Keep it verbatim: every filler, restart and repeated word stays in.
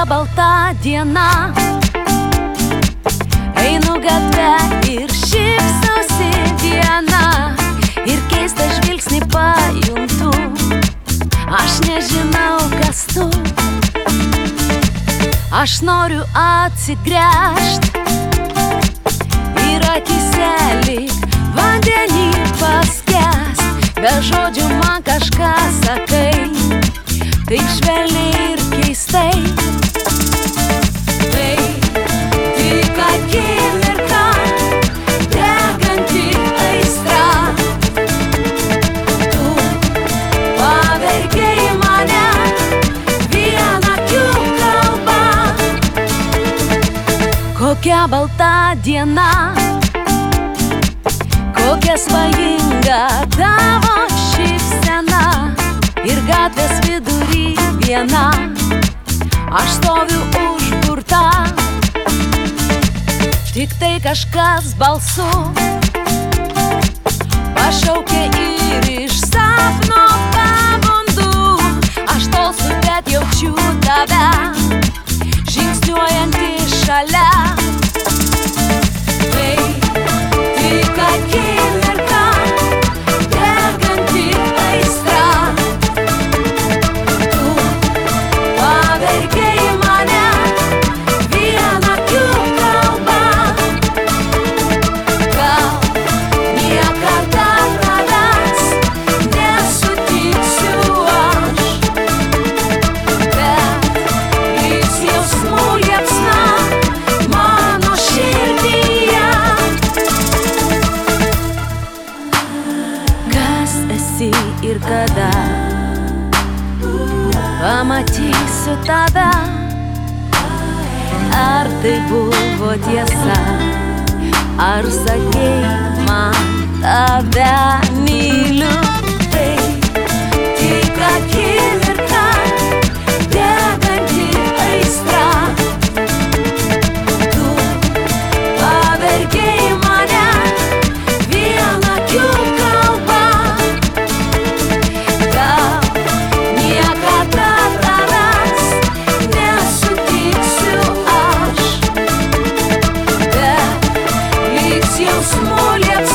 Kokia balta diena, einu gatve ir šypsausi viena, ir keistą žvilgsnį pajuntu, aš nežinau, kas tu. Aš noriu atsigręžt ir akyse lyg vandenį paskęst, be žodžių man kažką sakai, taip švelniai ir keistai. Tai tik akimirka, deganti aistra, tu pavergei mane vienakių kalba. Kokia balta diena, kokia svajinga tavo šypsena, ir gatvės vidury viena, aš stoviu užburta. Tik tai kažkas balsu pašaukė ir iš sapno pabundu. Aš tolstu, bet jaučiu tave žingsniuojantį šalia. Tai tik akimirka, deganti aistra, tu pavergei mane vienakių kalba. Gal niekada tavęs nesutiksiu aš, bet liks jausmų liepsna mano širdyje. Kas esi ir kada pamatysiu tave? Ar tai buvo tiesa, ar sakei man tave myliu? Tai tik akimirka, deganti aistra, tu pavergei mane vienakių kalba. Gal niekada tavęs nesutiksiu aš, bet liks jausmų liepsna